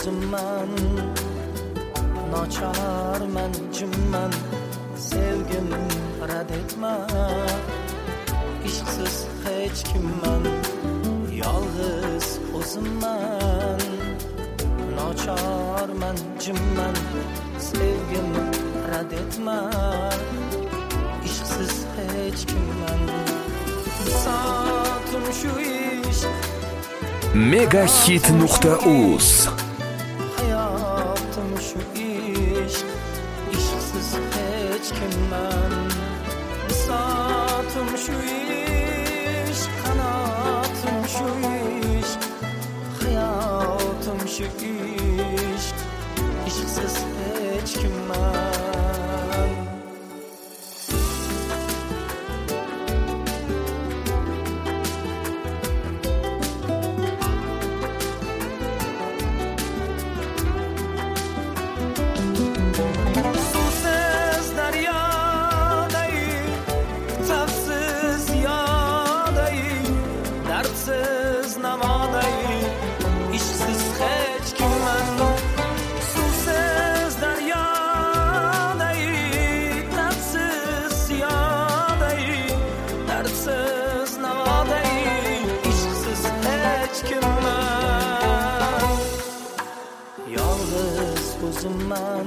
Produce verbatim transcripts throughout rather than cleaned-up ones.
o'zimman. Nochorman, jimman, sevgim rad etma. Ishqsiz hech kimman, yolg'iz o'zimman. Nochorman, jimman, sevgim rad etma. Ishqsiz hech kimman. Soatim shu ish megahit nuqta uz. Hayotim shu ish, ishqsiz hech kimman. Soatim shu ish, qanotim shu ish, hayotim shu ish, ishqsiz hech kimman. O'zimman,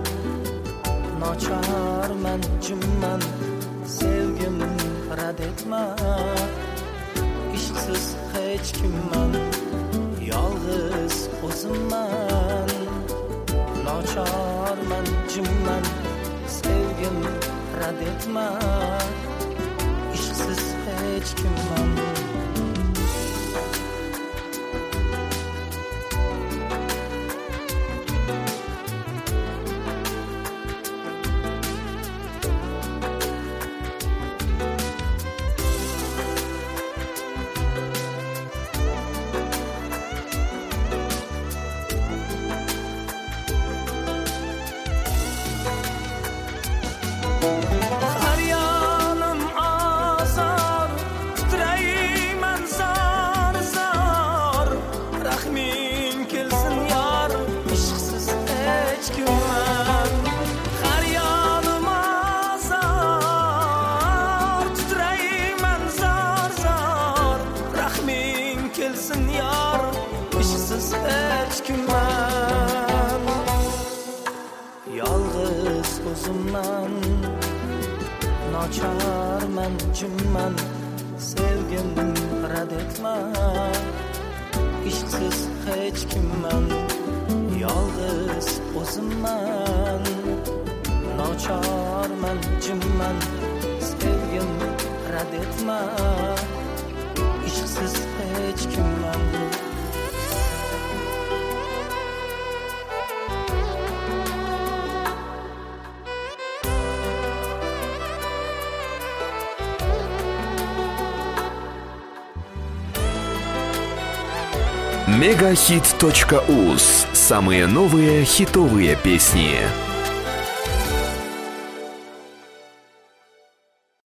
nochorman, jimman, sevgim rad etma. Ishqsiz hech kimman, yolg'iz o'zimman. Nochorman, jimman, sevgim rad etma. Ishqsiz hech kimman. Yolg'iz o'zimman, nochorman, jimman, sevgim rad etma. Ishqsiz hech kimman, yolg'iz o'zimman. Nochorman, jimman, sevgim rad etma. Ishqsiz hech kimman. мегахит точка уз. Самые новые хитовые песни.